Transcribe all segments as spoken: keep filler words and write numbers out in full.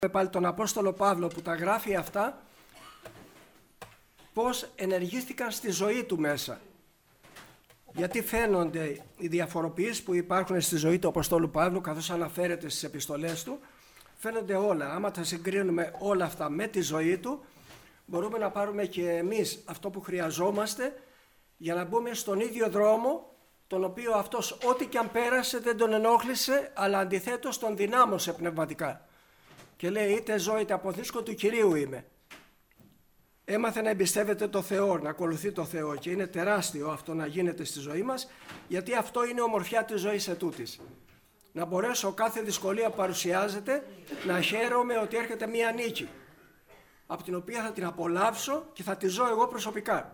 πάλι τον Απόστολο Παύλο που τα γράφει αυτά, πώς ενεργήθηκαν στη ζωή του μέσα. Γιατί φαίνονται οι διαφοροποιήσεις που υπάρχουν στη ζωή του Αποστόλου Παύλου, καθώς αναφέρεται στις επιστολές του, φαίνονται όλα. Άμα τα συγκρίνουμε όλα αυτά με τη ζωή του, μπορούμε να πάρουμε και εμείς αυτό που χρειαζόμαστε για να μπούμε στον ίδιο δρόμο, τον οποίο αυτός ό,τι και αν πέρασε δεν τον ενόχλησε, αλλά αντιθέτως τον δυνάμωσε πνευματικά. Και λέει, είτε ζω είτε αποδίσκω, του Κυρίου είμαι. Έμαθε να εμπιστεύεται το Θεό, να ακολουθεί το Θεό, και είναι τεράστιο αυτό να γίνεται στη ζωή μας, γιατί αυτό είναι ομορφιά της ζωής ετούτης. Να μπορέσω κάθε δυσκολία που παρουσιάζεται να χαίρομαι ότι έρχεται μία νίκη, από την οποία θα την απολαύσω και θα τη ζω εγώ προσωπικά.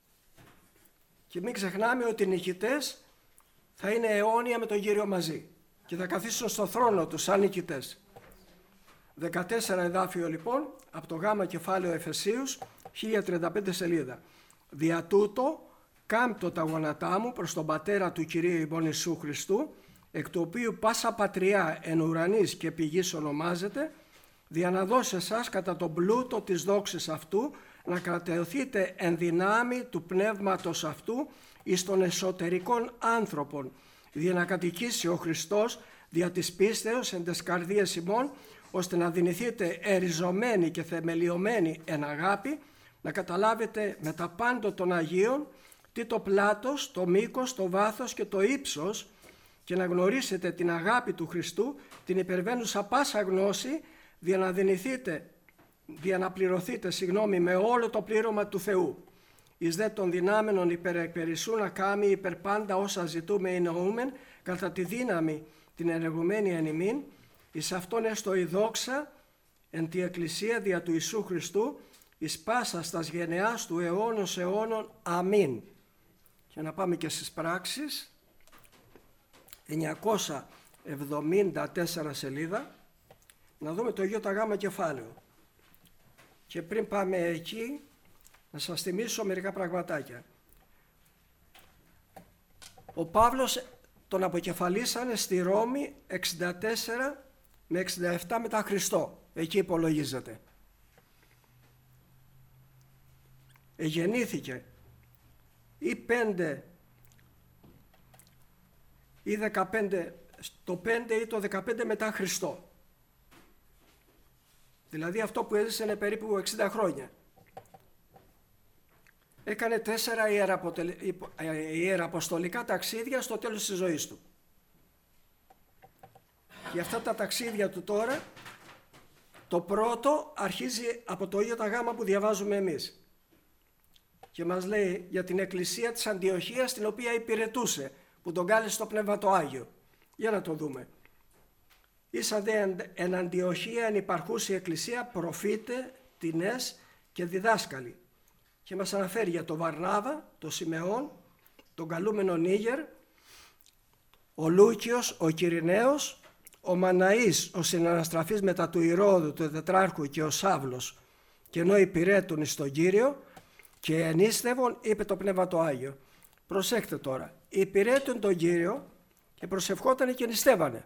Και μην ξεχνάμε ότι οι νικητές θα είναι αιώνια με τον Κύριο μαζί και θα καθίσουν στο θρόνο τους σαν νικητές. δεκατέσσερα εδάφιο λοιπόν, από το Γ κεφάλαιο Εφεσίους, χίλια τριάντα πέντε σελίδα. Δια τούτο κάμπτω τα γόνατά μου προς τον Πατέρα του Κυρίου ημών Ιησού Χριστού, εκ του οποίου πάσα πατριά εν ουρανής και πηγής ονομάζεται, δια να δώσει εσάς κατά τον πλούτο της δόξης αυτού, να κρατεωθείτε εν δυνάμει του πνεύματος αυτού εις των εσωτερικών άνθρωπων, δια να κατοικήσει ο Χριστός δια της πίστεως εν τες καρδίες ημών, ώστε να δυνηθείτε εριζωμένοι και θεμελιωμένοι εν αγάπη, να καταλάβετε με τα πάντο των Αγίων τι το πλάτος, το μήκος, το βάθος και το ύψος, και να γνωρίσετε την αγάπη του Χριστού, την υπερβαίνουσα πάσα γνώση, δια να δυνηθείτε, δια να πληρωθείτε, συγγνώμη, με όλο το πλήρωμα του Θεού. Εις δε των δυνάμενων υπερεκπερισσού να κάμει υπερπάντα όσα ζητούμε ή νοούμεν, κατά τη δύναμη την ενεργουμένη εν ημίν, εις αυτόν έστω η δόξα εν τη Εκκλησία δια του Ιησού Χριστού, εις πάσα στας γενεάς του αιώνος αιώνων. Αμήν. Και να πάμε και στις πράξεις, εννιακόσια εβδομήντα τέσσερα σελίδα, να δούμε το ΙΓ κεφάλαιο. Και πριν πάμε εκεί, να σας θυμίσω μερικά πραγματάκια. Ο Παύλος τον αποκεφαλίσανε στη Ρώμη εξήντα τέσσερα με εξήντα επτά μετά Χριστό. Εκεί υπολογίζεται. Εγεννήθηκε ή πέντε ή δεκαπέντε, το πέντε ή το δεκαπέντε μετά Χριστό. Δηλαδή αυτό που έζησε είναι περίπου εξήντα χρόνια. Έκανε τέσσερα ιεραποστολικά ταξίδια στο τέλος της ζωής του. Και αυτά τα ταξίδια του τώρα, το πρώτο αρχίζει από το ΙΓ που διαβάζουμε εμείς. Και μας λέει για την εκκλησία της Αντιοχίας, την οποία υπηρετούσε, που τον κάλεσε στο Πνεύμα το Άγιο. Για να το δούμε. Ίσα δε εν Αντιοχία εν υπαρχούση εκκλησία, προφήτε, τινές και διδάσκαλοι. Και μας αναφέρει για τον Βαρνάβα, τον Σιμεών, τον καλούμενο Νίγερ, ο Λούκιος, ο Κυριναίος, ο Μαναής, ο συναναστραφής μετά του Ηρώδου, του Τετράρχου, και ο Σάβλος, και ενώ υπηρέτουν εις τον Κύριο, και ενίστευον, είπε το Πνεύμα το Άγιο. Προσέχτε τώρα, υπηρέτουν τον Κύριο και προσευχότανε και νηστεύανε.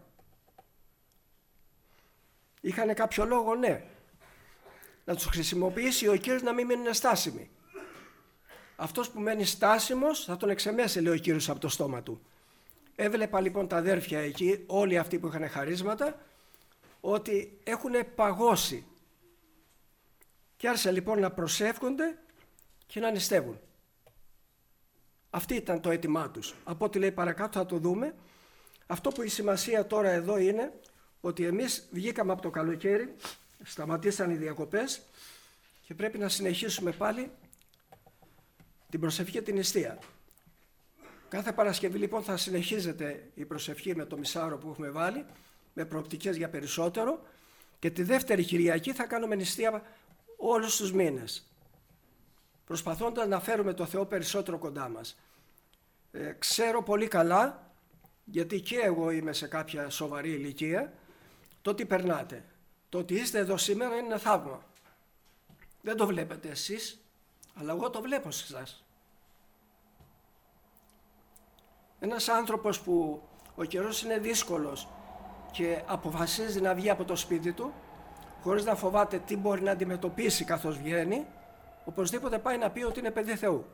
Είχανε κάποιο λόγο, ναι. Να τους χρησιμοποιήσει ο Κύριος να μην μείνουν στάσιμοι. Αυτός που μένει στάσιμος θα τον εξεμέσει, λέει ο Κύριος, από το στόμα του. Έβλεπα λοιπόν τα αδέρφια εκεί, όλοι αυτοί που είχαν χαρίσματα, ότι έχουν παγώσει. Και άρχισε λοιπόν να προσεύχονται και να νηστεύουν. Αυτή ήταν το αίτημά τους. Από ό,τι λέει παρακάτω θα το δούμε. Αυτό που η σημασία τώρα εδώ είναι ότι εμείς βγήκαμε από το καλοκαίρι, σταματήσαν οι διακοπές και πρέπει να συνεχίσουμε πάλι την προσευχή και την νηστεία. Κάθε Παρασκευή λοιπόν θα συνεχίζεται η προσευχή με το μισάωρο που έχουμε βάλει, με προοπτικές για περισσότερο, και τη δεύτερη Κυριακή θα κάνουμε νηστεία όλους τους μήνες, προσπαθώντας να φέρουμε το Θεό περισσότερο κοντά μας. Ε, ξέρω πολύ καλά, γιατί και εγώ είμαι σε κάποια σοβαρή ηλικία, το ότι περνάτε. Το ότι είστε εδώ σήμερα είναι ένα θαύμα. Δεν το βλέπετε εσείς, αλλά εγώ το βλέπω σε εσάς. Ένας άνθρωπος που ο καιρός είναι δύσκολος και αποφασίζει να βγει από το σπίτι του, χωρίς να φοβάται τι μπορεί να αντιμετωπίσει καθώς βγαίνει, οπωσδήποτε πάει να πει ότι είναι παιδί Θεού.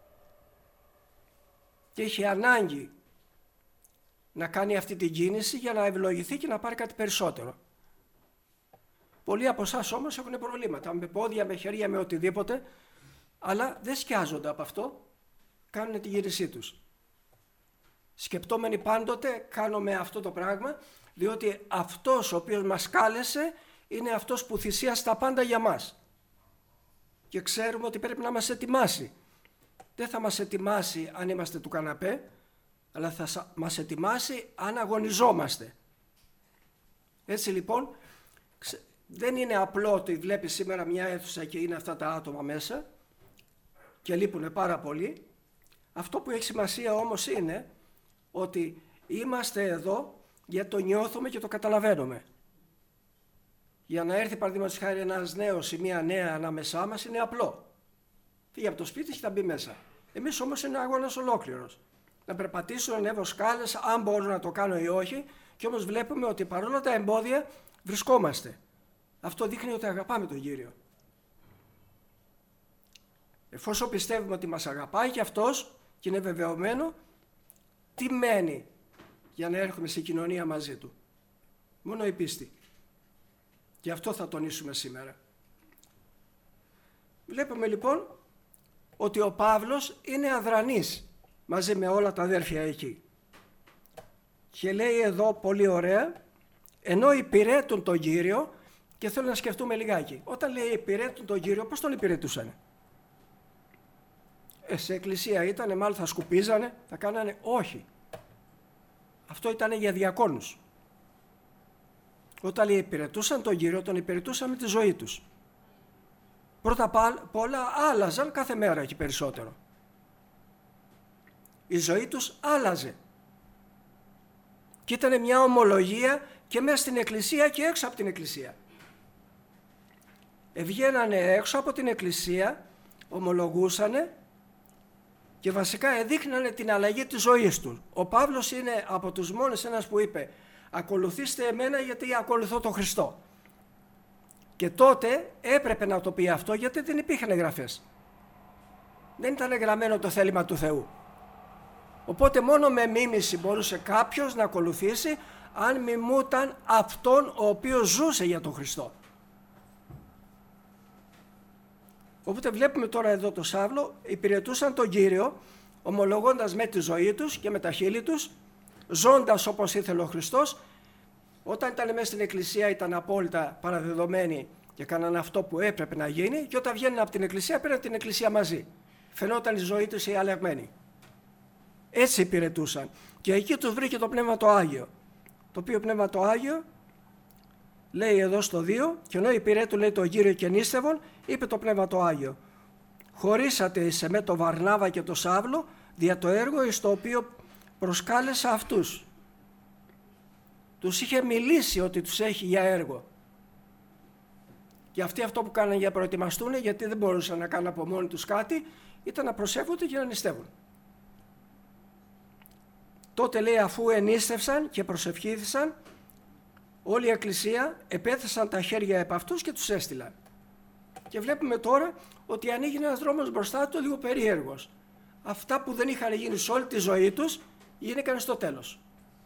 Και είχε ανάγκη να κάνει αυτή την κίνηση για να ευλογηθεί και να πάρει κάτι περισσότερο. Πολλοί από εσάς όμως έχουν προβλήματα, με πόδια, με χέρια, με οτιδήποτε, αλλά δεν σκιάζονται από αυτό, κάνουν την κίνησή τους. Σκεπτόμενοι πάντοτε, κάνουμε αυτό το πράγμα, διότι αυτός ο οποίος μας κάλεσε είναι αυτός που θυσίασε τα πάντα για μας. Και ξέρουμε ότι πρέπει να μας ετοιμάσει. Δεν θα μας ετοιμάσει αν είμαστε του καναπέ, αλλά θα μας ετοιμάσει αν αγωνιζόμαστε. Έτσι λοιπόν, δεν είναι απλό ότι βλέπεις σήμερα μια αίθουσα και είναι αυτά τα άτομα μέσα και λείπουν πάρα πολύ. Αυτό που έχει σημασία όμως είναι ότι είμαστε εδώ γιατί το νιώθουμε και το καταλαβαίνουμε. Για να έρθει παραδείγματος χάρη ένας νέος ή μια νέα ανάμεσά μας είναι απλό. Φύγει από το σπίτι και θα μπει μέσα. Εμείς όμως είναι αγώνας ολόκληρος. Να περπατήσω, να ανέβω σκάλες, αν μπορώ να το κάνω ή όχι, και όμως βλέπουμε ότι παρόλα τα εμπόδια βρισκόμαστε. Αυτό δείχνει ότι αγαπάμε τον Κύριο. Εφόσον πιστεύουμε ότι μας αγαπάει και αυτός και είναι βεβαιωμένο, τι μένει για να έρχομαι σε κοινωνία μαζί του? Μόνο η πίστη. Και αυτό θα τονίσουμε σήμερα. Βλέπουμε λοιπόν ότι ο Παύλος είναι αδρανής μαζί με όλα τα αδέρφια εκεί. Και λέει εδώ πολύ ωραία, ενώ υπηρέτουν τον Κύριο, και θέλω να σκεφτούμε λιγάκι. Όταν λέει υπηρέτουν τον Κύριο, πώς τον υπηρετούσανε? Ε, σε εκκλησία ήτανε, μάλλον θα σκουπίζανε, θα κάνανε? Όχι. Αυτό ήτανε για διακόνους. Όταν λέει υπηρετούσαν τον Κύριο, τον υπηρετούσαν με τη ζωή τους. Πρώτα απ' όλα άλλαζαν κάθε μέρα και περισσότερο. Η ζωή τους άλλαζε. Και ήταν μια ομολογία και μέσα στην εκκλησία και έξω από την εκκλησία. Βγαίνανε έξω από την εκκλησία, ομολογούσανε και βασικά εδείχνανε την αλλαγή της ζωής τους. Ο Παύλος είναι από τους μόνους ένας που είπε «Ακολουθήστε εμένα γιατί ακολουθώ τον Χριστό». Και τότε έπρεπε να το πει αυτό γιατί δεν υπήρχαν γραφές. Δεν ήταν γραμμένο το θέλημα του Θεού. Οπότε μόνο με μίμηση μπορούσε κάποιος να ακολουθήσει αν μιμούταν αυτόν ο οποίος ζούσε για τον Χριστό. Οπότε βλέπουμε τώρα εδώ το Σάβλο, υπηρετούσαν τον Κύριο ομολογώντας με τη ζωή τους και με τα χείλη τους, ζώντας όπως ήθελε ο Χριστός. Όταν ήταν μέσα στην εκκλησία ήταν απόλυτα παραδεδομένοι και κάναν αυτό που έπρεπε να γίνει, και όταν βγαίνουν από την εκκλησία πήραν την εκκλησία μαζί. Φαινόταν η ζωή τους η αλλαγμένη. Έτσι υπηρετούσαν. Και εκεί τους βρήκε το Πνεύμα το Άγιο. Το οποίο Πνεύμα το Άγιο λέει εδώ στο δύο, και ενώ υπηρέτου λέει το Κύριο και νήστευον, είπε το Πνεύμα το Άγιο. Χωρίσατε εις εμέ το Βαρνάβα και το Σάβλο δια το έργο εις το οποίο προσκάλεσα αυτούς. Τους είχε μιλήσει ότι τους έχει για έργο. Και αυτοί αυτό που κάνανε για να προετοιμαστούν, γιατί δεν μπορούσαν να κάνουν από μόνοι τους κάτι, ήταν να προσεύχονται και να νηστεύουν. Τότε λέει αφού ενίστευσαν και προσευχήθησαν, όλη η εκκλησία επέθεσαν τα χέρια επ' αυτούς και τους έστειλαν. Και βλέπουμε τώρα ότι ανοίγει ένας δρόμος μπροστά του λίγο περίεργος. Αυτά που δεν είχαν γίνει σε όλη τη ζωή τους γίνηκαν στο τέλος.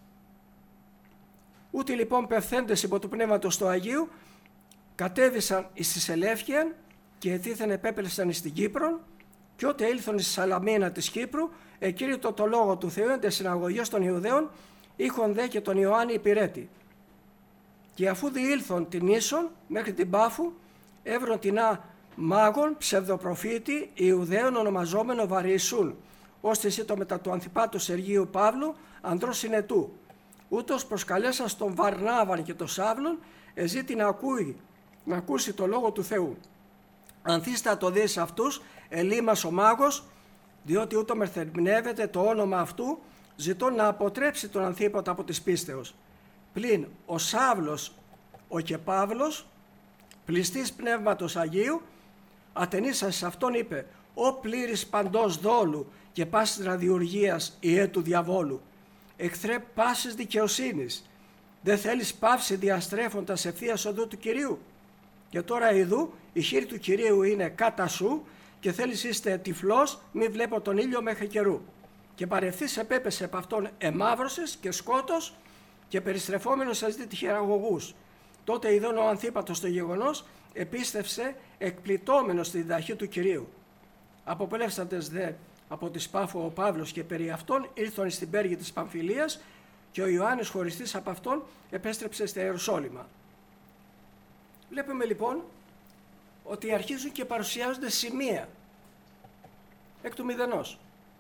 Ούτε λοιπόν πευθέντες υπό του Πνεύματος του Αγίου κατέβησαν εις τη Σελεύκεια και ετίθεν επέπελσαν εις την Κύπρο, και ότε ήλθον εις Σαλαμίνα της Κύπρου εκήρυτο το λόγο του Θεού εν τες συναγωγές των Ιουδαίων, είχον δε και τον Ιωάννη υπηρέτη. Και αφού διήλθον την ίσον μέχρι την Πάφου, έβρον την α μάγων ψευδοπροφήτη Ιουδαίων ονομαζόμενο Βαριησούν, ώστε εσύ το μετά του Ανθιπάτου Σεργίου Παύλου ανδρός συνετού. Ούτως προσκαλέσα στον Βαρνάβαν και τον Σάβλον, εζήτη να ακούει, να ακούσει το λόγο του Θεού. Ανθίστα το δεις αυτούς, ελίμας ο μάγος, διότι ούτω μερθερμνεύεται το όνομα αυτού, ζητώ να αποτρέψει τον Ανθίποτα από της πίστεως. Πλην ο Σάβλος, ο και Παύλος, πληστής Πνεύματος Αγίου, ατενίσας σε αυτόν είπε, «Ο πλήρης παντός δόλου και πάσης ραδιουργίας ιέ του διαβόλου, εχθρέ πάσης δικαιοσύνης, δεν θέλεις πάυση διαστρέφοντας ευθείας οδού του Κυρίου?» Και τώρα ειδού η χείρη του Κυρίου είναι κατά σου και θέλεις είστε τυφλός, μη βλέπω τον ήλιο μέχρι καιρού. Και παρευθύς επέπεσε από αυτόν εμαύρωσες και σκότος και περιστρεφόμενος σας δει τυχεραγωγούς. Τότε ειδών ο Ανθίπατος το γεγονός επίστευσε εκπληττόμενος στη διδαχή του Κυρίου. Αποπλεύσαντες δε από τη Σπάφο ο Παύλος και περί αυτών ήλθον στην πέργη της Παμφυλίας και ο Ιωάννης χωριστής από αυτόν επέστρεψε στα Ιερουσάλημα. Βλέπουμε λοιπόν ότι αρχίζουν και παρουσιάζονται σημεία εκ του μηδενός.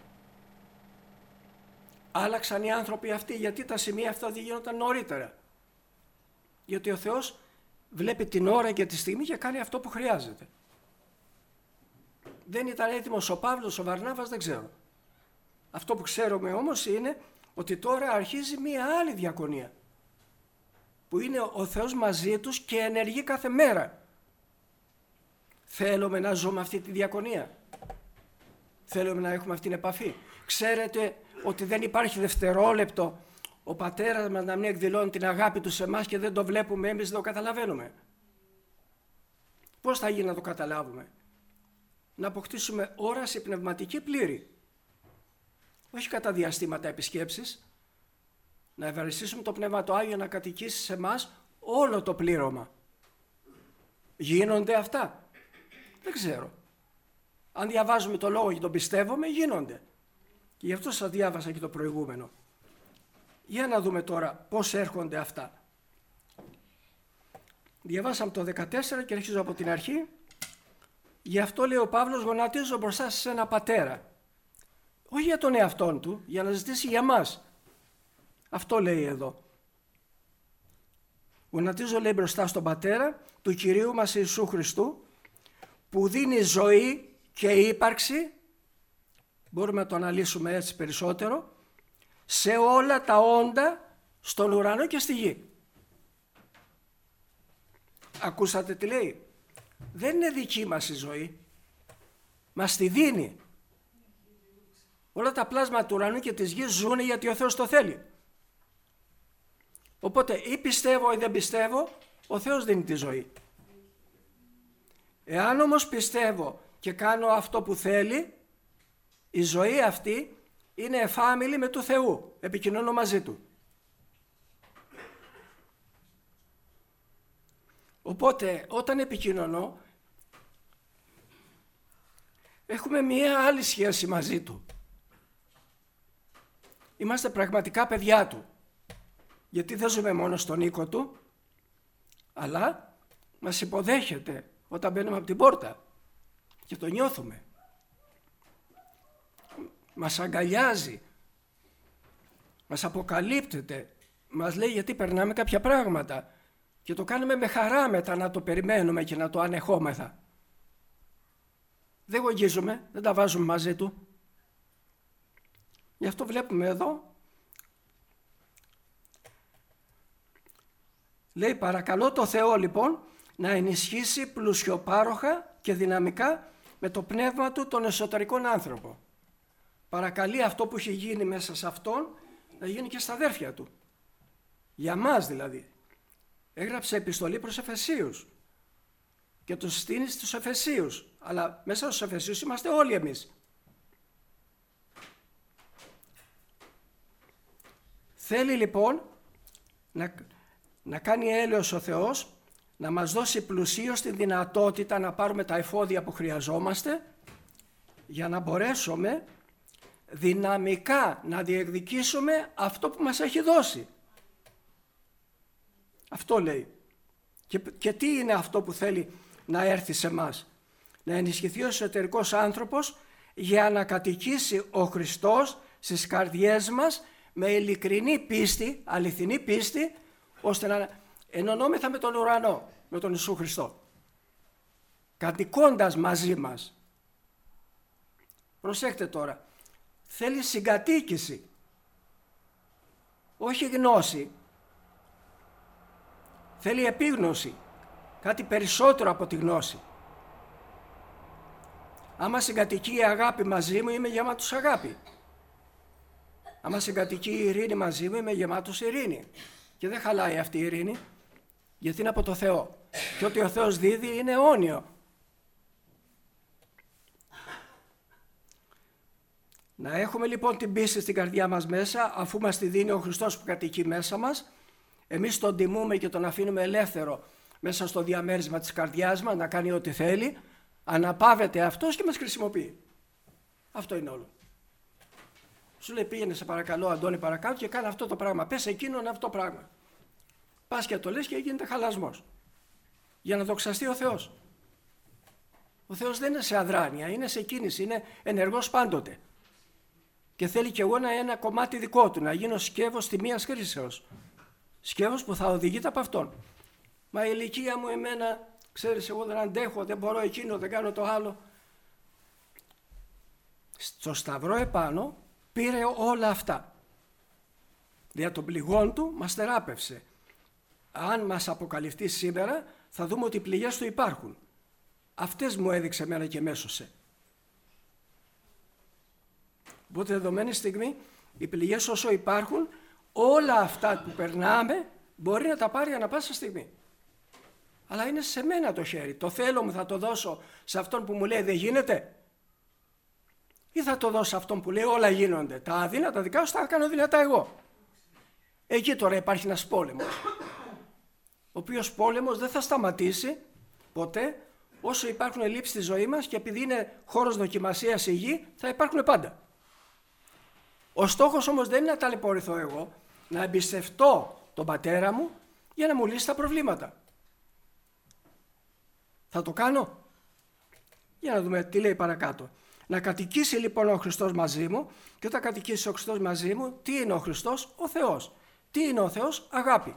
Άλλαξαν οι άνθρωποι αυτοί, γιατί τα σημεία αυτά δεν γίνονταν νωρίτερα. Γιατί ο Θεός βλέπει την ώρα και τη στιγμή και κάνει αυτό που χρειάζεται. Δεν ήταν έτοιμος ο Παύλος, ο Βαρνάβας, δεν ξέρω. Αυτό που ξέρουμε όμως είναι ότι τώρα αρχίζει μία άλλη διακονία, που είναι ο Θεός μαζί τους και ενεργεί κάθε μέρα. Θέλουμε να ζούμε αυτή τη διακονία. Θέλουμε να έχουμε αυτή την επαφή. Ξέρετε ότι δεν υπάρχει δευτερόλεπτο ο πατέρας μας να μην εκδηλώνει την αγάπη του σε εμάς και δεν το βλέπουμε, εμείς δεν το καταλαβαίνουμε. Πώς θα γίνει να το καταλάβουμε? Να αποκτήσουμε όραση πνευματική πλήρη. Όχι κατά διαστήματα επισκέψεις. Να ευχαριστήσουμε το Πνεύμα το Άγιο να κατοικήσει σε εμάς όλο το πλήρωμα. Γίνονται αυτά? Δεν ξέρω. Αν διαβάζουμε το λόγο και τον πιστεύουμε, γίνονται. Και γι' αυτό σας διάβασα και το προηγούμενο. Για να δούμε τώρα πώς έρχονται αυτά. Διαβάσαμε το δεκατέσσερα και αρχίζω από την αρχή. Γι' αυτό λέει ο Παύλος, γονατίζω μπροστά σε ένα πατέρα. Όχι για τον εαυτόν του, για να ζητήσει για μας. Αυτό λέει εδώ. Γονατίζω, λέει, μπροστά στον πατέρα του Κυρίου μας Ιησού Χριστού, που δίνει ζωή και ύπαρξη, μπορούμε να το αναλύσουμε έτσι περισσότερο, σε όλα τα όντα στον ουρανό και στη γη. Ακούσατε τι λέει? Δεν είναι δική μας η ζωή, μας τη δίνει. Όλα τα πλάσματα του ουρανού και της γης ζουν γιατί ο Θεός το θέλει. Οπότε ή πιστεύω ή δεν πιστεύω, ο Θεός δίνει τη ζωή. Εάν όμως πιστεύω και κάνω αυτό που θέλει, η ζωή αυτή είναι εφάμιλη με του Θεού, επικοινωνώ μαζί Του. Οπότε όταν επικοινωνώ, έχουμε μία άλλη σχέση μαζί Του. Είμαστε πραγματικά παιδιά Του, γιατί δεν ζούμε μόνο στον οίκο Του, αλλά μας υποδέχεται όταν μπαίνουμε από την πόρτα και το νιώθουμε. Μας αγκαλιάζει, μας αποκαλύπτεται, μας λέει γιατί περνάμε κάποια πράγματα και το κάνουμε με χαρά μετά να το περιμένουμε και να το ανεχόμεθα. Δεν γογίζουμε, δεν τα βάζουμε μαζί Του. Γι' αυτό βλέπουμε εδώ, λέει παρακαλώ το Θεό λοιπόν να ενισχύσει πλουσιοπάροχα και δυναμικά με το πνεύμα Του τον εσωτερικών άνθρωπο. Παρακαλεί αυτό που έχει γίνει μέσα σε αυτόν να γίνει και στα αδέρφια Του. Για μας δηλαδή. Έγραψε επιστολή προς Εφεσίους και το στείνει στους Εφεσίους. Αλλά μέσα στους Εφεσίους είμαστε όλοι εμείς. Θέλει λοιπόν να, να κάνει έλεος ο Θεός, να μας δώσει πλουσίως τη δυνατότητα να πάρουμε τα εφόδια που χρειαζόμαστε για να μπορέσουμε δυναμικά να διεκδικήσουμε αυτό που μας έχει δώσει. Αυτό λέει. Και, και τι είναι αυτό που θέλει να έρθει σε μας? Να ενισχυθεί ο εσωτερικός άνθρωπος για να κατοικήσει ο Χριστός στις καρδιές μας με ειλικρινή πίστη, αληθινή πίστη, ώστε να ενωνόμεθα με τον ουρανό, με τον Ιησού Χριστό, κατοικώντας μαζί μας. Προσέχτε τώρα, θέλει συγκατοίκηση, όχι γνώση. Θέλει επίγνωση, κάτι περισσότερο από τη γνώση. Άμα συγκατοικεί η αγάπη μαζί μου, είμαι γεμάτος αγάπη. Άμα συγκατοικεί η ειρήνη μαζί μου, είμαι γεμάτος ειρήνη. Και δεν χαλάει αυτή η ειρήνη, γιατί είναι από το Θεό. Και ό,τι ο Θεός δίδει είναι αιώνιο. Να έχουμε λοιπόν την πίστη στην καρδιά μας μέσα, αφού μας τη δίνει ο Χριστός που κατοικεί μέσα μας, εμείς τον τιμούμε και τον αφήνουμε ελεύθερο μέσα στο διαμέρισμα της καρδιάς μας να κάνει ό,τι θέλει, αναπαύεται αυτός και μας χρησιμοποιεί. Αυτό είναι όλο. Σου λέει πήγαινε σε παρακαλώ Αντώνη παρακάτω και κάνε αυτό το πράγμα, πες εκείνον αυτό το πράγμα. Πας και το λες και γίνεται χαλασμός. Για να δοξαστεί ο Θεός. Ο Θεός δεν είναι σε αδράνεια, είναι σε κίνηση, είναι ενεργός πάντοτε. Και θέλει κι εγώ να είναι ένα κομμάτι δικό του, να γίνω σκεύος τιμίας χρήσεως. Σκεύος που θα οδηγείται από αυτόν. Μα η ηλικία μου εμένα, ξέρεις, εγώ δεν αντέχω, δεν μπορώ εκείνο, δεν κάνω το άλλο. Στο σταυρό επάνω πήρε όλα αυτά. Δια των πληγών του μας θεράπευσε. Αν μας αποκαλυφθεί σήμερα θα δούμε ότι οι πληγές του υπάρχουν. Αυτές μου έδειξε εμένα και μέσωσε. Οπότε δεδομένη στιγμή οι πληγές όσο υπάρχουν, όλα αυτά που περνάμε μπορεί να τα πάρει ανά πάσα στιγμή. Αλλά είναι σε μένα το χέρι. Το θέλω μου θα το δώσω σε αυτόν που μου λέει δεν γίνεται, ή θα το δώσω σε αυτόν που λέει όλα γίνονται. Τα αδύνατα δικά σου θα κάνω δυνατά εγώ. Εκεί τώρα υπάρχει ένας πόλεμος. Ο οποίος πόλεμος δεν θα σταματήσει ποτέ όσο υπάρχουν ελλείψεις στη ζωή μας, και επειδή είναι χώρος δοκιμασίας η γη θα υπάρχουν πάντα. Ο στόχος όμως δεν είναι να ταλαιπωρηθώ εγώ, να εμπιστευτώ τον πατέρα μου για να μου λύσει τα προβλήματα. Θα το κάνω. Για να δούμε τι λέει παρακάτω. Να κατοικήσει λοιπόν ο Χριστός μαζί μου, και όταν κατοικήσει ο Χριστός μαζί μου, τι είναι ο Χριστός? Ο Θεός. Τι είναι ο Θεός? Αγάπη.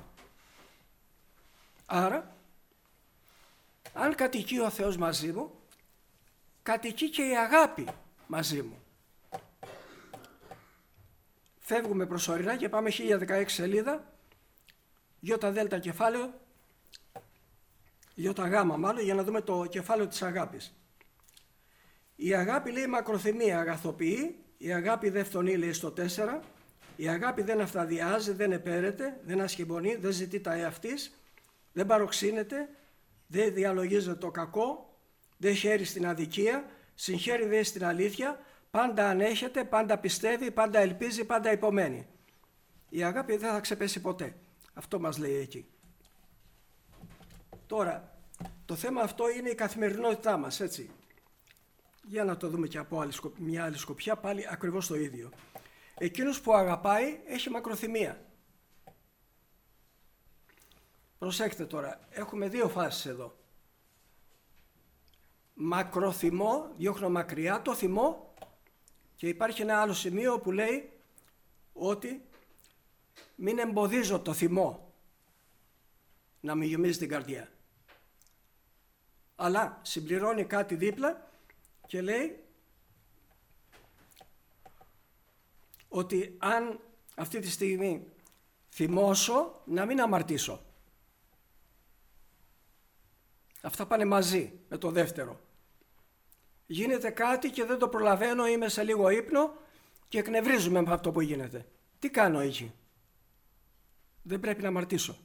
Άρα, αν κατοικεί ο Θεός μαζί μου, κατοικεί και η αγάπη μαζί μου. Φεύγουμε προσωρινά και πάμε χίλια δεκαέξι σελίδα, γιώτα δέλτα κεφάλαιο, γιώτα γάμα μάλλον, για να δούμε το κεφάλαιο της αγάπης. Η αγάπη λέει μακροθυμία αγαθοποιεί, η αγάπη δεν φθονεί λέει στο τέσσερα, η αγάπη δεν αυταδιάζει, δεν επέρεται, δεν ασχεμπονεί, δεν ζητεί τα εαυτής, δεν παροξύνεται, δεν διαλογίζεται το κακό, δεν χαίρει στην αδικία, συγχαίρει δε στην αλήθεια, πάντα ανέχεται, πάντα πιστεύει, πάντα ελπίζει, πάντα υπομένει. Η αγάπη δεν θα ξεπέσει ποτέ. Αυτό μας λέει εκεί. Τώρα, το θέμα αυτό είναι η καθημερινότητά μας, έτσι. Για να το δούμε και από άλλη, μια άλλη σκοπιά, πάλι ακριβώς το ίδιο. Εκείνος που αγαπάει έχει μακροθυμία. Προσέξτε τώρα, έχουμε δύο φάσεις εδώ. Μακροθυμό, διώχνω μακριά το θυμό, και υπάρχει ένα άλλο σημείο που λέει ότι μην εμποδίζω το θυμό να μην γεμίζει την καρδιά. Αλλά συμπληρώνει κάτι δίπλα και λέει ότι αν αυτή τη στιγμή θυμώσω, να μην αμαρτήσω. Αυτά πάνε μαζί με το δεύτερο. Γίνεται κάτι και δεν το προλαβαίνω, είμαι σε λίγο ύπνο και εκνευρίζουμε με αυτό που γίνεται. Τι κάνω εκεί? Δεν πρέπει να αμαρτήσω.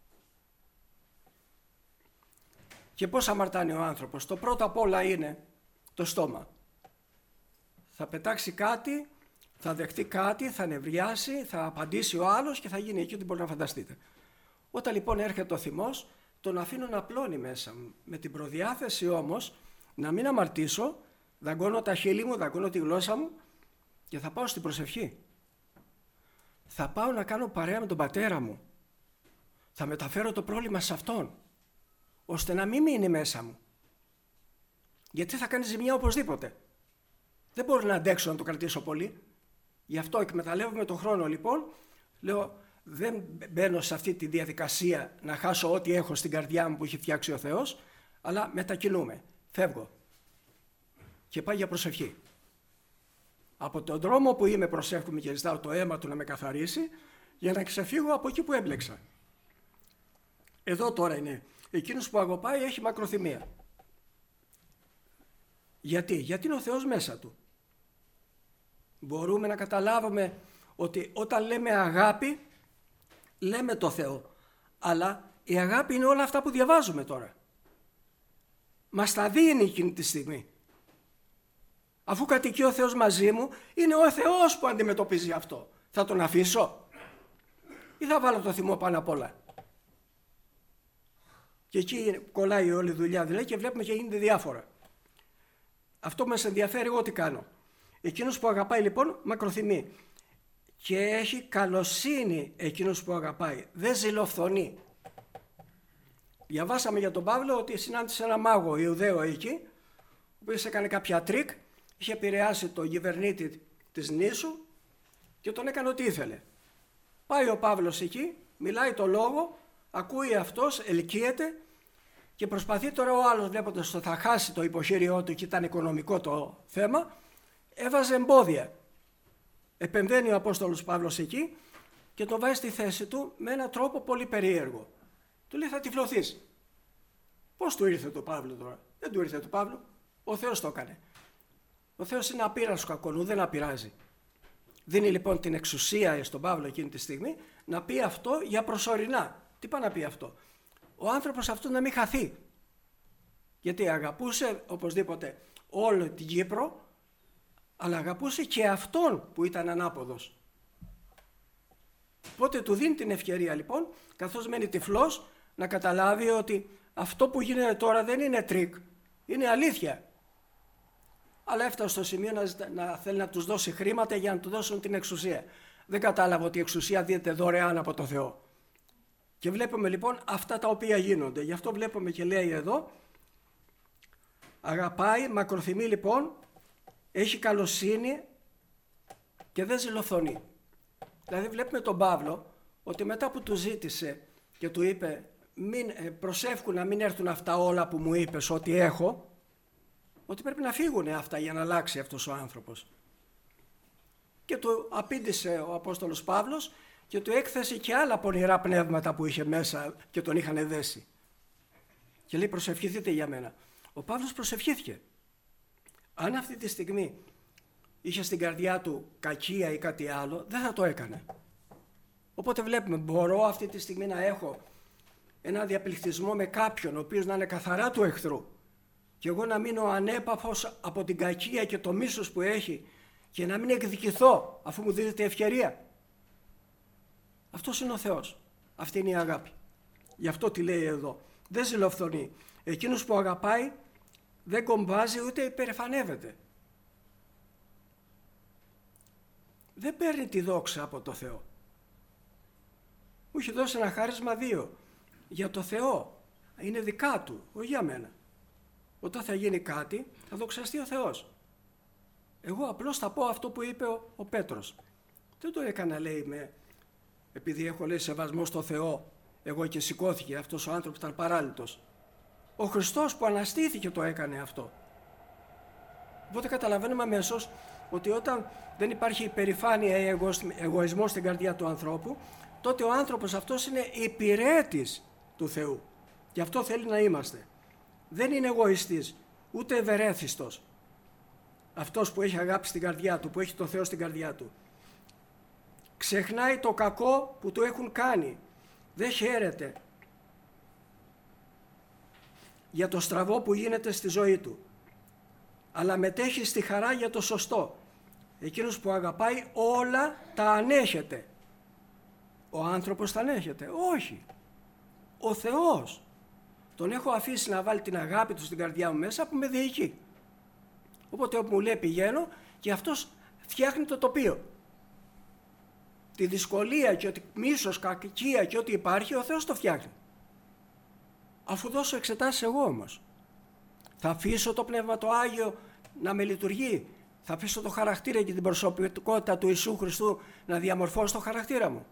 Και πώς αμαρτάνει ο άνθρωπος? Το πρώτο απ' όλα είναι το στόμα. Θα πετάξει κάτι, θα δεχτεί κάτι, θα νευριάσει, θα απαντήσει ο άλλος και θα γίνει εκεί ό,τι μπορεί να φανταστείτε. Όταν λοιπόν έρχεται ο θυμός, τον αφήνω να απλώνει μέσα μου. Με την προδιάθεση όμως να μην αμαρτήσω, δαγκώνω τα χείλη μου, δαγκώνω τη γλώσσα μου και θα πάω στην προσευχή. Θα πάω να κάνω παρέα με τον πατέρα μου. Θα μεταφέρω το πρόβλημα σε αυτόν, ώστε να μην μείνει μέσα μου. Γιατί θα κάνει ζημιά οπωσδήποτε. Δεν μπορώ να αντέξω να το κρατήσω πολύ. Γι' αυτό εκμεταλλεύομαι τον χρόνο λοιπόν. Λέω, δεν μπαίνω σε αυτή τη διαδικασία να χάσω ό,τι έχω στην καρδιά μου που έχει φτιάξει ο Θεός, αλλά μετακινούμε. Φεύγω και πάω για προσευχή. Από τον δρόμο που είμαι προσεύχομαι και ζητάω το αίμα του να με καθαρίσει, για να ξεφύγω από εκεί που έμπλεξα. Εδώ τώρα είναι. Εκείνος που αγαπάει έχει μακροθυμία. Γιατί? Γιατί είναι ο Θεός μέσα του. Μπορούμε να καταλάβουμε ότι όταν λέμε αγάπη, λέμε το Θεό, αλλά Η αγάπη είναι όλα αυτά που διαβάζουμε τώρα. Μας τα δίνει εκείνη τη στιγμή. Αφού κατοικεί ο Θεός μαζί μου, είναι ο Θεός που αντιμετωπίζει αυτό. Θα τον αφήσω ή θα βάλω το θυμό πάνω απ' όλα? Και εκεί κολλάει όλη η δουλειά δηλαδή και βλέπουμε και γίνεται διάφορα. Αυτό που μας ενδιαφέρει, εγώ τι κάνω. Εκείνος που αγαπάει λοιπόν μακροθυμεί και έχει καλοσύνη εκείνος που αγαπάει, δεν ζηλοφθονεί. Διαβάσαμε για τον Παύλο ότι συνάντησε ένα μάγο Ιουδαίο εκεί, ο οποίος έκανε κάποια τρίκ, είχε επηρεάσει τον κυβερνήτη της νήσου και τον έκανε ό,τι ήθελε. Πάει ο Παύλος εκεί, μιλάει το λόγο, ακούει αυτός, ελκύεται και προσπαθεί τώρα ο άλλος, βλέποντας ότι θα χάσει το υποχείριό του και ήταν οικονομικό το θέμα, έβαζε εμπόδια. Επεμβαίνει ο Απόστολος Παύλος εκεί και τον βάζει στη θέση του με έναν τρόπο πολύ περίεργο. Του λέει, θα τυφλωθείς. Πώς του ήρθε το Παύλο τώρα? Δεν του ήρθε το Παύλο. Ο Θεός το έκανε. Ο Θεός είναι απείρας κακονού, δεν απειράζει. Δίνει λοιπόν την εξουσία στον Παύλο εκείνη τη στιγμή να πει αυτό για προσωρινά. Τι πάει να πει αυτό? Ο άνθρωπος αυτός να μην χαθεί. Γιατί αγαπούσε οπωσδήποτε όλη την Κύπρο, αλλά αγαπούσε και αυτόν που ήταν ανάποδος. Οπότε του δίνει την ευκαιρία λοιπόν, καθώς μένει τυφλός, να καταλάβει ότι αυτό που γίνεται τώρα δεν είναι τρίκ, είναι αλήθεια. Αλλά έφτασε στο σημείο να, ζητα... να θέλει να τους δώσει χρήματα για να του δώσουν την εξουσία. Δεν κατάλαβε ότι η εξουσία δίνεται δωρεάν από το Θεό. Και βλέπουμε λοιπόν αυτά τα οποία γίνονται. Γι' αυτό βλέπουμε και λέει εδώ, αγαπάει, μακροθυμεί λοιπόν, έχει καλοσύνη και δεν ζηλοφθονεί. Δηλαδή βλέπουμε τον Παύλο ότι μετά που του ζήτησε και του είπε μην, προσεύχου να μην έρθουν αυτά όλα που μου είπες ότι έχω, ότι πρέπει να φύγουν αυτά για να αλλάξει αυτός ο άνθρωπος. Και του απήντησε ο Απόστολος Παύλος και του έκθεσε και άλλα πονηρά πνεύματα που είχε μέσα και τον είχαν δέσει. Και λέει, προσευχηθείτε για μένα. Ο Παύλος προσευχήθηκε. Αν αυτή τη στιγμή είχε στην καρδιά του κακία ή κάτι άλλο, δεν θα το έκανε. Οπότε βλέπουμε, μπορώ αυτή τη στιγμή να έχω ένα διαπληκτισμό με κάποιον ο οποίος να είναι καθαρά του εχθρού και εγώ να μείνω ανέπαφος από την κακία και το μίσος που έχει και να μην εκδικηθώ αφού μου δίνεται ευκαιρία. Αυτός είναι ο Θεός. Αυτή είναι η αγάπη. Γι' αυτό τι λέει εδώ. Δεν ζηλοφθονεί. Εκείνος που αγαπάει δεν κομπάζει ούτε υπερηφανεύεται. Δεν παίρνει τη δόξα από το Θεό. Μου έχει δώσει ένα χάρισμα δύο. Για το Θεό. Είναι δικά του, όχι για μένα. Όταν θα γίνει κάτι, θα δοξαστεί ο Θεός. Εγώ απλώς θα πω αυτό που είπε ο, ο Πέτρος. Δεν το έκανα, λέει, με, επειδή έχω, λέει, σεβασμό στο Θεό, εγώ και σηκώθηκε. Αυτός ο άνθρωπος ήταν παράλυτος. Ο Χριστός που αναστήθηκε το έκανε αυτό. Οπότε καταλαβαίνουμε αμέσως ότι όταν δεν υπάρχει υπερηφάνεια ή εγωισμός στην καρδιά του ανθρώπου, τότε ο άνθρωπος αυτός είναι υπηρέτης του Θεού. Γι' αυτό θέλει να είμαστε. Δεν είναι εγωιστής, ούτε ευερέθιστος. Αυτός που έχει αγάπη στην καρδιά του, που έχει το Θεό στην καρδιά του. Ξεχνάει το κακό που του έχουν κάνει. Δεν χαίρεται για το στραβό που γίνεται στη ζωή του. Αλλά μετέχει στη χαρά για το σωστό. Εκείνος που αγαπάει όλα τα ανέχεται. Ο άνθρωπος τα ανέχεται. Όχι. Ο Θεός. Τον έχω αφήσει να βάλει την αγάπη του στην καρδιά μου μέσα που με διοικεί. Οπότε όπου μου λέει πηγαίνω και αυτός φτιάχνει το τοπίο. Τη δυσκολία και ότι μίσος, κακία και ό,τι υπάρχει, ο Θεός το φτιάχνει. Αφού δώσω εξετάσεις εγώ όμως. Θα αφήσω το Πνεύμα το Άγιο να με λειτουργεί. Θα αφήσω το χαρακτήρα και την προσωπικότητα του Ιησού Χριστού να διαμορφώσει το χαρακτήρα μου.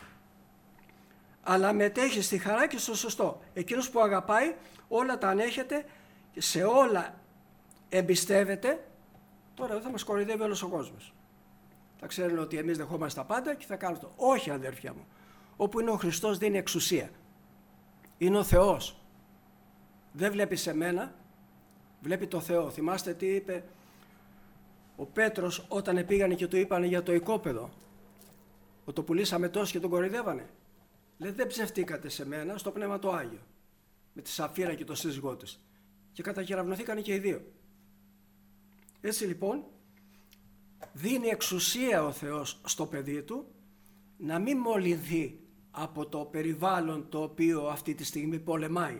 Αλλά μετέχει στη χαρά και στο σωστό. Εκείνος που αγαπάει όλα τα ανέχεται, σε όλα εμπιστεύεται. Τώρα δεν θα μας κοροϊδεύει όλος ο κόσμος. Θα ξέρουν ότι εμείς δεχόμαστε τα πάντα και θα κάνουν το. Όχι, αδέρφια μου. Όπου είναι ο Χριστός δίνει εξουσία. Είναι ο Θεός. Δεν βλέπει σε μένα, βλέπει το Θεό. Θυμάστε τι είπε ο Πέτρος όταν πήγανε και του είπανε για το οικόπεδο. Ότι το πουλήσαμε τόσο και τον κοροϊδεύανε. Λέει, δεν ψευτήκατε σε μένα, στο Πνεύμα το Άγιο, με τη Σαφίρα και το σύζυγό της. Και κατακεραυνωθήκανε και οι δύο. Έτσι λοιπόν, δίνει εξουσία ο Θεός στο παιδί του να μην μολυνθεί από το περιβάλλον το οποίο αυτή τη στιγμή πολεμάει.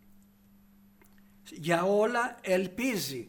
Για όλα ελπίζει.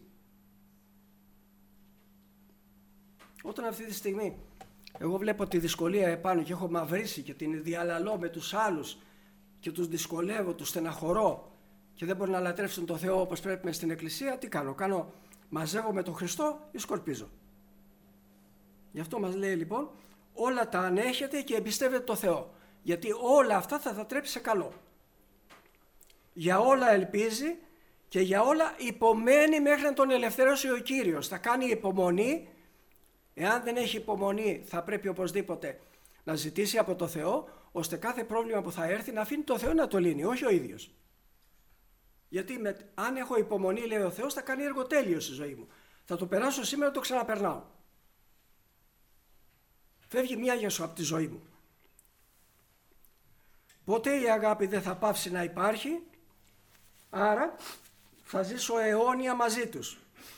Όταν αυτή τη στιγμή εγώ βλέπω τη δυσκολία επάνω και έχω μαυρίσει και την διαλαλώ με τους άλλους και τους δυσκολεύω, τους στεναχωρώ και δεν μπορούν να λατρεύσουν τον Θεό όπως πρέπει μες στην εκκλησία, τι κάνω? Κάνω μαζεύω με τον Χριστό ή σκορπίζω? Γι' αυτό μας λέει λοιπόν, όλα τα ανέχετε και εμπιστεύετε το Θεό, γιατί όλα αυτά θα τα τρέψει σε καλό. Για όλα ελπίζει και για όλα υπομένει μέχρι να τον ελευθερώσει ο Κύριος. Θα κάνει υπομονή. Εάν δεν έχει υπομονή, θα πρέπει οπωσδήποτε να ζητήσει από το Θεό, ώστε κάθε πρόβλημα που θα έρθει να αφήνει το Θεό να το λύνει, όχι ο ίδιος. Γιατί με, αν έχω υπομονή, λέει ο Θεός, θα κάνει έργο τέλειο στη ζωή μου. Θα το περάσω σήμερα, το ξαναπερνάω. Φεύγει μια γιασό από τη ζωή μου. Ποτέ η αγάπη δεν θα πάψει να υπάρχει, άρα θα ζήσω αιώνια μαζί τους.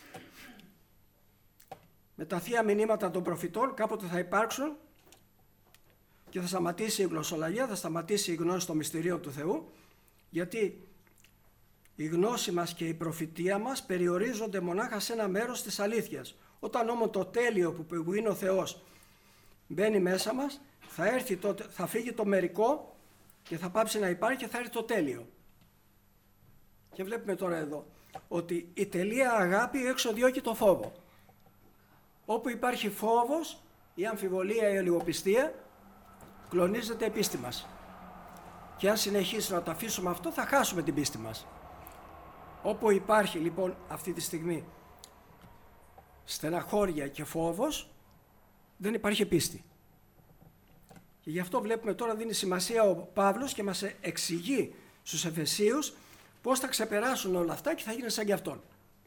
Με τα θεία μηνύματα των προφητών κάποτε θα υπάρξουν και θα σταματήσει η γλωσσολαγία, θα σταματήσει η γνώση των μυστηρίων του Θεού, γιατί η γνώση μας και η προφητεία μας περιορίζονται μονάχα σε ένα μέρος της αλήθειας. Όταν όμως το τέλειο που είναι ο Θεός μπαίνει μέσα μας, θα, έρθει το, θα φύγει το μερικό και θα πάψει να υπάρχει και θα έρθει το τέλειο. Και βλέπουμε τώρα εδώ ότι η τελεία αγάπη έξω διώκει το φόβο. Όπου υπάρχει φόβος, η αμφιβολία, η ολιγοπιστία, κλονίζεται η πίστη μας. Και αν συνεχίσουμε να το αφήσουμε αυτό, θα χάσουμε την πίστη μας. Όπου υπάρχει λοιπόν αυτή τη στιγμή στεναχώρια και φόβος, δεν υπάρχει πίστη. Και γι' αυτό βλέπουμε τώρα δίνει σημασία ο Παύλος και μας εξηγεί στους Εφεσίους πώς θα ξεπεράσουν όλα αυτά και θα γίνει σαν κι αυτόν.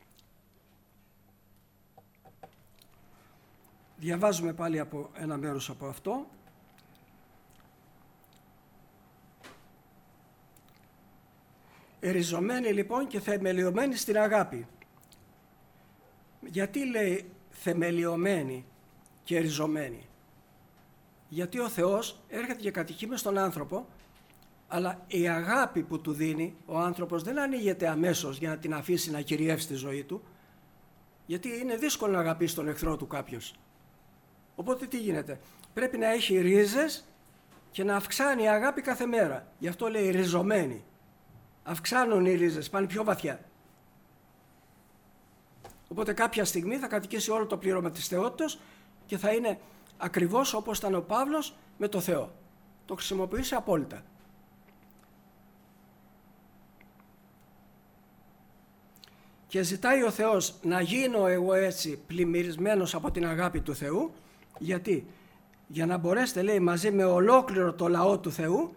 Διαβάζουμε πάλι από ένα μέρος από αυτό. Εριζωμένοι λοιπόν και θεμελιωμένοι στην αγάπη. Γιατί λέει θεμελιωμένοι και εριζωμένοι? Γιατί ο Θεός έρχεται και κατοικεί μες στον άνθρωπο, αλλά η αγάπη που του δίνει ο άνθρωπος δεν ανοίγεται αμέσως για να την αφήσει να κυριεύσει τη ζωή του, γιατί είναι δύσκολο να αγαπήσει τον εχθρό του κάποιος. Οπότε τι γίνεται? Πρέπει να έχει ρίζες και να αυξάνει η αγάπη κάθε μέρα. Γι' αυτό λέει ριζωμένοι. Αυξάνουν οι ρίζες, πάνε πιο βαθιά. Οπότε κάποια στιγμή θα κατοικήσει όλο το πλήρωμα της θεότητας και θα είναι ακριβώς όπως ήταν ο Παύλος με το Θεό. Το χρησιμοποιήσει απόλυτα. Και ζητάει ο Θεός να γίνω εγώ έτσι πλημμυρισμένος από την αγάπη του Θεού. Γιατί? Για να μπορέσετε, λέει, μαζί με ολόκληρο το λαό του Θεού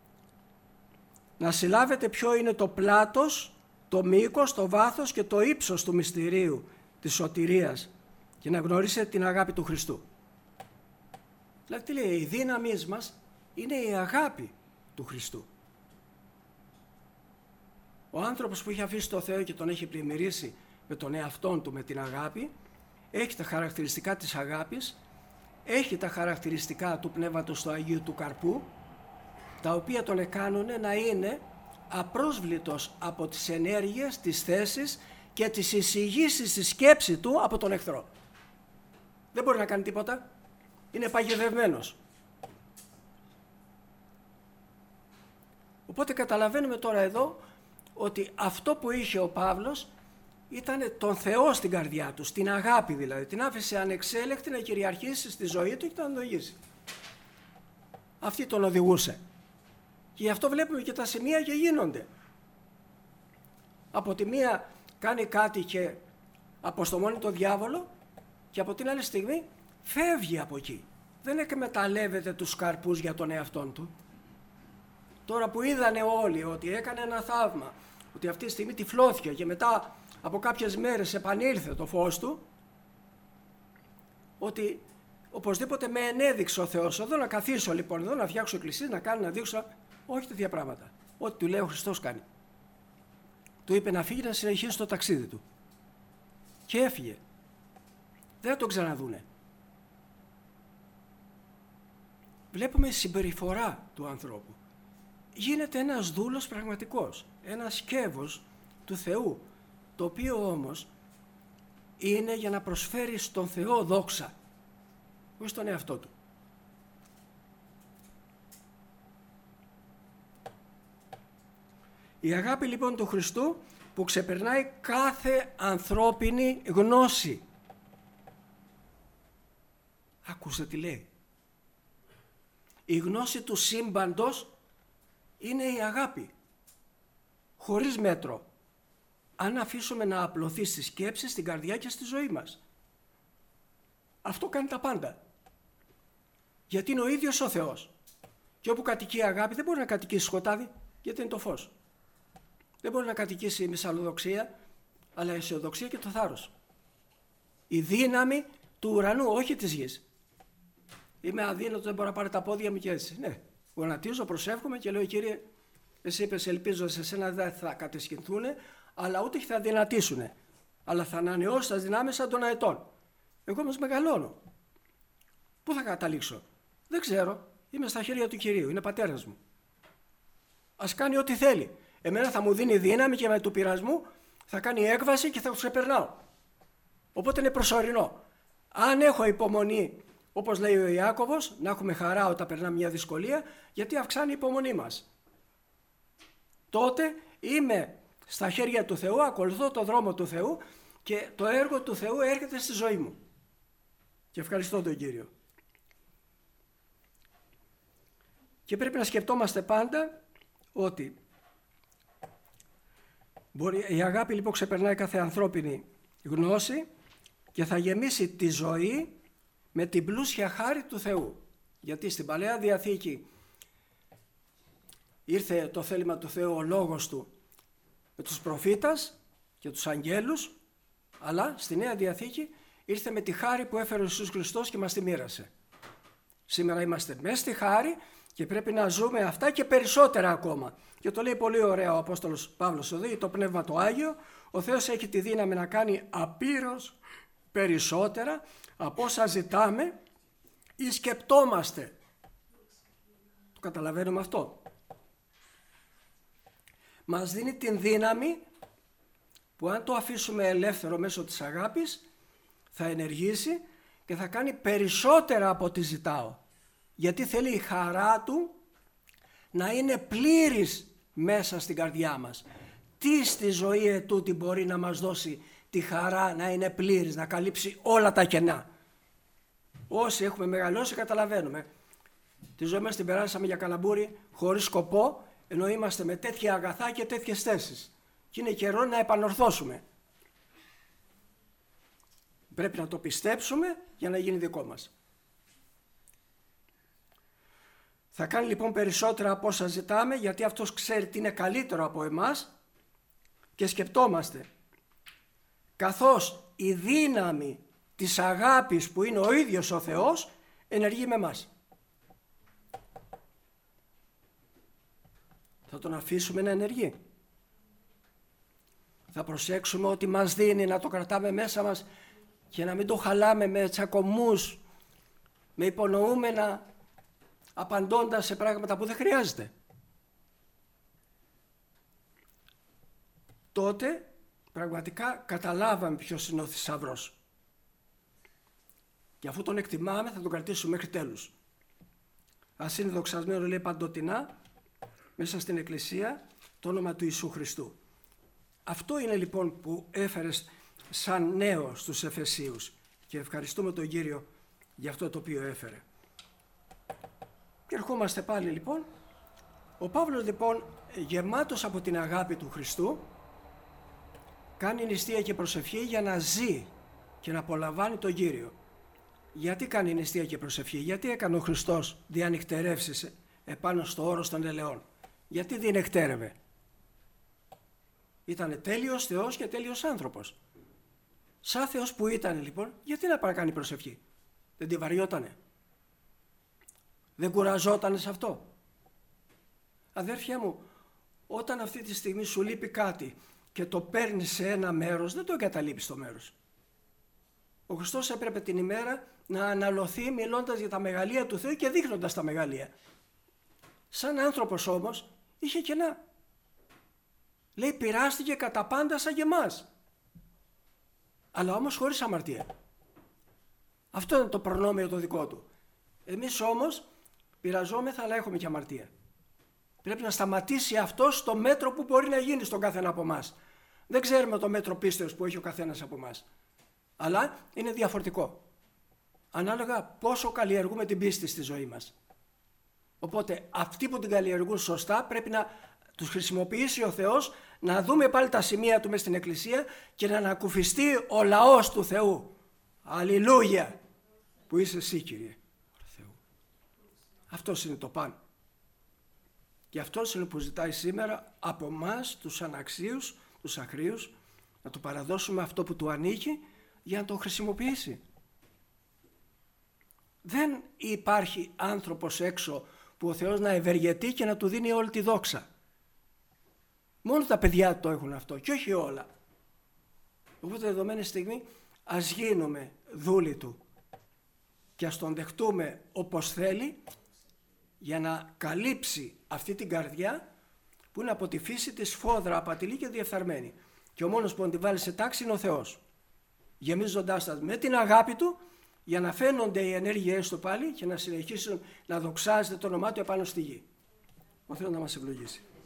να συλλάβετε ποιο είναι το πλάτος, το μήκος, το βάθος και το ύψος του μυστηρίου της σωτηρίας και να γνωρίσετε την αγάπη του Χριστού. Δηλαδή τι λέει? Η δύναμή μας είναι η αγάπη του Χριστού. Ο άνθρωπος που έχει αφήσει το Θεό και τον έχει πλημμυρίσει με τον εαυτόν του με την αγάπη, έχει τα χαρακτηριστικά της αγάπης, έχει τα χαρακτηριστικά του Πνεύματος του Αγίου του Καρπού, τα οποία τον εκάνουν να είναι απρόσβλητος από τις ενέργειες, τις θέσεις και τις εισηγήσεις στη σκέψη του από τον εχθρό. Δεν μπορεί να κάνει τίποτα. Είναι παγιδευμένος. Οπότε καταλαβαίνουμε τώρα εδώ ότι αυτό που είχε ο Παύλος ήταν τον Θεό στην καρδιά του, στην αγάπη δηλαδή. Την άφησε ανεξέλεκτη να κυριαρχήσει στη ζωή του και να τον οδηγήσει. Αυτή τον οδηγούσε. Και γι' αυτό βλέπουμε και τα σημεία και γίνονται. Από τη μία κάνει κάτι και αποστομώνει τον διάβολο και από την άλλη στιγμή φεύγει από εκεί. Δεν εκμεταλλεύεται τους καρπούς για τον εαυτόν του. Τώρα που είδανε όλοι ότι έκανε ένα θαύμα, ότι αυτή τη στιγμή τυφλώθηκε και μετά από κάποιες μέρες επανήλθε το φως του, ότι οπωσδήποτε με ενέδειξε ο Θεός. Εδώ να καθίσω λοιπόν, εδώ να φτιάξω εκκλησία, να κάνω, να δείξω. Όχι τέτοια πράγματα. Ό,τι του λέει ο Χριστός κάνει. Του είπε να φύγει να συνεχίσει το ταξίδι του. Και έφυγε. Δεν θα τον ξαναδούνε. Βλέπουμε συμπεριφορά του ανθρώπου. Γίνεται ένας δούλος πραγματικός. Ένας σκεύος του Θεού. Το οποίο όμως είναι για να προσφέρει στον Θεό δόξα. Όχι στον εαυτό του. Η αγάπη λοιπόν του Χριστού που ξεπερνάει κάθε ανθρώπινη γνώση. Ακούστε τι λέει. Η γνώση του σύμπαντος είναι η αγάπη. Χωρίς μέτρο. Αν αφήσουμε να απλωθεί στη σκέψη, στην καρδιά και στη ζωή μας. Αυτό κάνει τα πάντα. Γιατί είναι ο ίδιος ο Θεός. Και όπου κατοικεί η αγάπη δεν μπορεί να κατοικήσει σκοτάδι, γιατί είναι το φως. Δεν μπορεί να κατοικήσει η μυσαλλοδοξία, αλλά η αισιοδοξία και το θάρρος. Η δύναμη του ουρανού, όχι της γης. Είμαι αδύνατος, δεν μπορώ να πάρω τα πόδια μου και έτσι. Ναι, γονατίζω, προσεύχομαι και λέω, Κύριε, εσύ είπες, ελπίζω σε σένα δεν θα κατεσχυνθούν, αλλά ούτε θα δυνατήσουν. Αλλά θα ανανεώσει τα δυνάμεις σαν των αετών. Εγώ όμως μεγαλώνω. Πού θα καταλήξω? Δεν ξέρω. Είμαι στα χέρια του Κυρίου. Είναι πατέρας μου. Ας κάνει ό,τι θέλει. Εμένα θα μου δίνει δύναμη και με του πειρασμού θα κάνει έκβαση και θα τους ξεπερνάω. Οπότε είναι προσωρινό. Αν έχω υπομονή, όπως λέει ο Ιάκωβος, να έχουμε χαρά όταν περνάμε μια δυσκολία, γιατί αυξάνει η υπομονή μας. Τότε είμαι στα χέρια του Θεού, ακολουθώ το δρόμο του Θεού και το έργο του Θεού έρχεται στη ζωή μου. Και ευχαριστώ τον Κύριο. Και πρέπει να σκεπτόμαστε πάντα ότι μπορεί, η αγάπη λοιπόν ξεπερνάει κάθε ανθρώπινη γνώση και θα γεμίσει τη ζωή με την πλούσια χάρη του Θεού. Γιατί στην Παλαιά Διαθήκη ήρθε το θέλημα του Θεού, ο λόγος του, με τους προφήτας και τους αγγέλους, αλλά στη Νέα Διαθήκη ήρθε με τη χάρη που έφερε ο Ιησούς Χριστός και μας τη μοίρασε. Σήμερα είμαστε μέσα στη χάρη και πρέπει να ζούμε αυτά και περισσότερα ακόμα. Και το λέει πολύ ωραία ο Απόστολος Παύλος εδώ, το Πνεύμα το Άγιο, ο Θεός έχει τη δύναμη να κάνει απείρως περισσότερα από όσα ζητάμε ή σκεπτόμαστε. Το καταλαβαίνουμε αυτό. Μας δίνει την δύναμη που αν το αφήσουμε ελεύθερο μέσω της αγάπης θα ενεργήσει και θα κάνει περισσότερα από ό,τι ζητάω. Γιατί θέλει η χαρά του να είναι πλήρης μέσα στην καρδιά μας. Τι στη ζωή ετούτη μπορεί να μας δώσει τη χαρά να είναι πλήρης, να καλύψει όλα τα κενά. Όσοι έχουμε μεγαλώσει καταλαβαίνουμε. Τη ζωή μας την περάσαμε για καλαμπούρι χωρίς σκοπό, ενώ είμαστε με τέτοια αγαθά και τέτοιες θέσεις. Και είναι καιρό να επανορθώσουμε. Πρέπει να το πιστέψουμε για να γίνει δικό μας. Θα κάνει λοιπόν περισσότερα από όσα ζητάμε, γιατί αυτός ξέρει τι είναι καλύτερο από εμάς και σκεπτόμαστε. Καθώς η δύναμη της αγάπης που είναι ο ίδιος ο Θεός ενεργεί με εμάς. Θα τον αφήσουμε να ενεργεί. Θα προσέξουμε ότι μας δίνει να το κρατάμε μέσα μας και να μην το χαλάμε με τσακωμούς, με υπονοούμενα, απαντώντας σε πράγματα που δεν χρειάζεται. Τότε πραγματικά καταλάβαμε ποιος είναι ο θησαυρός. Και αφού τον εκτιμάμε θα τον κρατήσουμε μέχρι τέλους. Ας είναι δοξασμένο, λέει, παντοτινά μέσα στην Εκκλησία το όνομα του Ιησού Χριστού. Αυτό είναι λοιπόν που έφερες σαν νέο στους Εφεσίους και ευχαριστούμε τον Κύριο για αυτό το οποίο έφερε. Και ερχόμαστε πάλι λοιπόν. Ο Παύλος λοιπόν, γεμάτος από την αγάπη του Χριστού, κάνει νηστεία και προσευχή για να ζει και να απολαμβάνει τον Κύριο. Γιατί κάνει νηστεία και προσευχή? Γιατί έκανε ο Χριστός διανυκτερεύσεις επάνω στο όρος των ελαιών? Γιατί διενεκτέρευε? Ήτανε τέλειος Θεός και τέλειος άνθρωπος. Σαν Θεός που ήταν λοιπόν, γιατί να παρακάνει προσευχή? Δεν τη βαριότανε? Δεν κουραζότανε σε αυτό? Αδέρφια μου, όταν αυτή τη στιγμή σου λείπει κάτι και το παίρνεις σε ένα μέρος, δεν το εγκαταλείπεις το μέρος. Ο Χριστός έπρεπε την ημέρα να αναλωθεί μιλώντας για τα μεγαλεία του Θεού και δείχνοντας τα μεγαλεία. Σαν άνθρωπος όμως είχε κενά. Λέει, πειράστηκε κατά πάντα σαν και εμάς, αλλά όμως χωρίς αμαρτία. Αυτό είναι το προνόμιο το δικό του. Εμείς όμως πειραζόμεθα, αλλά έχουμε και αμαρτία. Πρέπει να σταματήσει αυτό στο μέτρο που μπορεί να γίνει στον καθένα από εμάς. Δεν ξέρουμε το μέτρο πίστεως που έχει ο καθένας από εμάς, αλλά είναι διαφορετικό ανάλογα πόσο καλλιεργούμε την πίστη στη ζωή μας. Οπότε αυτοί που την καλλιεργούν σωστά πρέπει να τους χρησιμοποιήσει ο Θεός, να δούμε πάλι τα σημεία του μες στην Εκκλησία και να ανακουφιστεί ο λαός του Θεού. Αλληλούια, που είσαι εσύ, Κύριε Θεού. Αυτός είναι το πάνω. Και αυτός είναι που ζητάει σήμερα από εμάς τους αναξίους, τους ακρίους, να του παραδώσουμε αυτό που του ανήκει για να το χρησιμοποιήσει. Δεν υπάρχει άνθρωπος έξω που ο Θεός να ευεργετεί και να του δίνει όλη τη δόξα. Μόνο τα παιδιά του το έχουν αυτό και όχι όλα. Οπότε δεδομένη στιγμή ας γίνουμε δούλοι του και ας τον δεχτούμε όπως θέλει, για να καλύψει αυτή την καρδιά που είναι από τη φύση της σφόδρα, απατηλή και διεφθαρμένη. Και ο μόνος που να την βάλει σε τάξη είναι ο Θεός, γεμίζοντάς τα με την αγάπη του, για να φαίνονται οι ενέργειές του πάλι και να συνεχίσουν να δοξάζεται το όνομά του επάνω στη γη. Ο Θεός να μας ευλογήσει.